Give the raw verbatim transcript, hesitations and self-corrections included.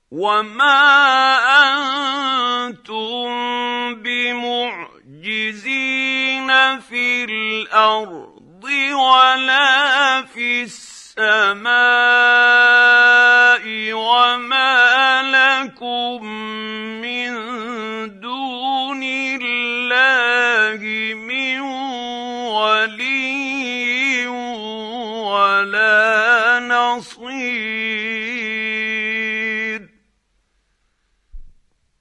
وما أنتم بمعجزين في الأرض ولا في السماء وما لكم من دون الله من ولي